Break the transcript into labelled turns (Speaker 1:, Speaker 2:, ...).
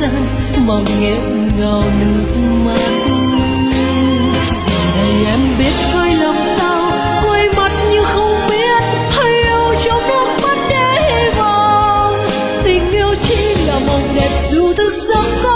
Speaker 1: gian mà nghẹn ngào nước mắt. Giờ này em biết phải làm sao, quay mặt như không biết, hay yêu trong nước mắt để hy vọng. Tình yêu chỉ là mộng đẹp dù thực giấc có